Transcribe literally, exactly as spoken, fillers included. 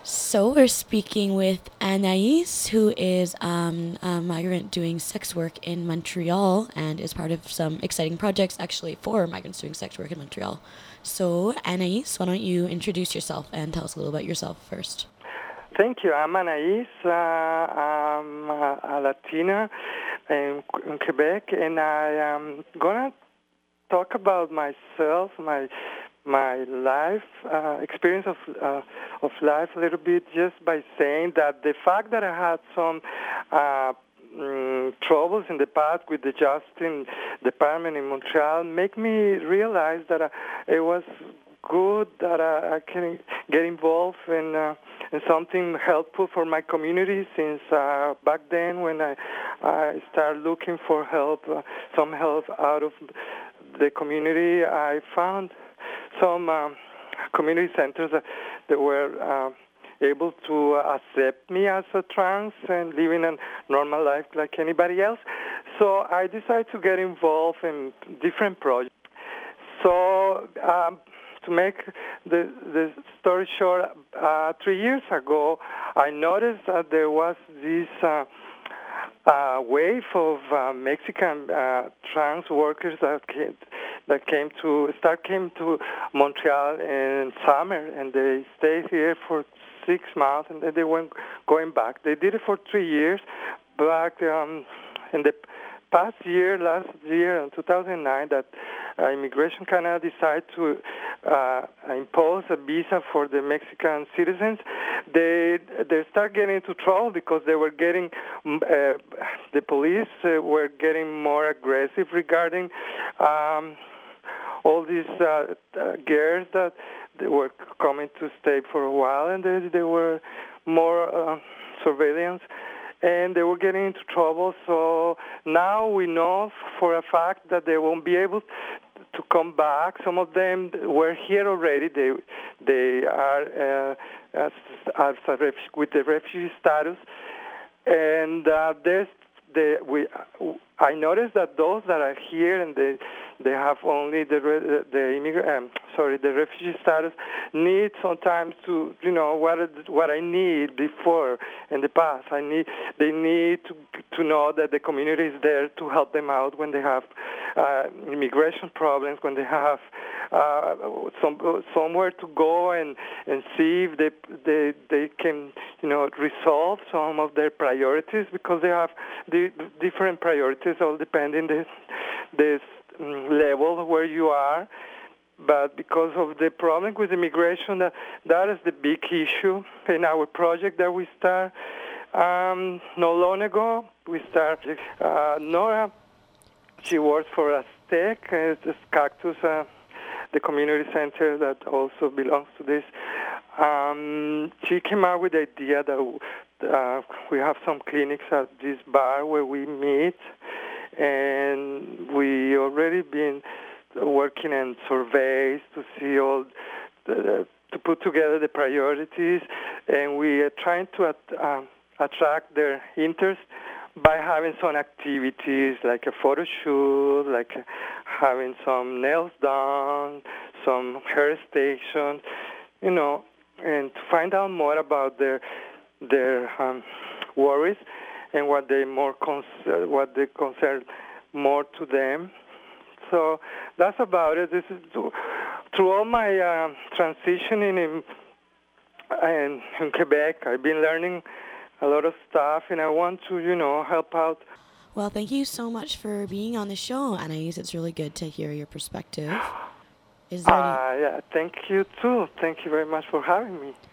So we're speaking with Anais, who is um, a migrant doing sex work in Montreal and is part of some exciting projects actually for migrants doing sex work in Montreal. So Anais, why don't you introduce yourself and tell us a little about yourself first? Thank you. I'm Anais. Uh, I'm a, a Latina in, in Quebec, and I am gonna talk about myself, my my life uh, experience of uh, of life a little bit, just by saying that the fact that I had some uh, mm, troubles in the past with the Justice Department in Montreal make me realize that uh, it was good that I, I can get involved in, uh, in something helpful for my community, since uh, back then when I, I started looking for help, uh, some help out of the community, I found some um, community centers that, that were uh, able to accept me as a trans and living a normal life like anybody else. So I decided to get involved in different projects. So um, to make the, the story short, uh, three years ago, I noticed that there was this uh, uh, wave of uh, Mexican uh, trans workers that came, that came to start came to Montreal in summer, and they stayed here for six months, and then they went going back. They did it for three years, but um, in the past year, last year in two thousand nine, that uh, Immigration Canada decided to uh, impose a visa for the Mexican citizens. They they start getting into trouble because they were getting uh, the police uh, were getting more aggressive regarding um, all these uh, uh, girls that they were coming to stay for a while, and they, they were more uh, surveillance. And they were getting into trouble, so now we know for a fact that they won't be able to come back. Some of them were here already. They they are uh, as, as a ref, with the refugee status, and uh, there's the we. I noticed that those that are here and they they have only the the immigrant um, sorry the refugee status need sometimes to you know what what I need before in the past. I need they need to to know that the community is there to help them out when they have uh, immigration problems, when they have uh, some somewhere to go and and see if they they they can you know resolve some of their priorities, because they have the different priorities all depending the the level where you are. But because of the problem with immigration, that, that is the big issue in our project that we start um, not long ago. We started, uh, Nora, she works for Aztec, uh, this Cactus, uh, the community center that also belongs to this. Um, she came out with the idea that uh, we have some clinics at this bar where we meet, and we already been working in surveys to see all the, to put together the priorities, and we are trying to at, uh, attract their interest by having some activities like a photo shoot, like having some nails done, some hair stations, you know, and to find out more about their their um, worries and what they more concern, what they concern more to them. So that's about it. This is through all my uh, transitioning in, in in Quebec. I've been learning a lot of stuff, and I want to, you know, help out. Well, thank you so much for being on the show, Anais. It's really good to hear your perspective. Is there any... Uh, yeah, thank you too. Thank you very much for having me.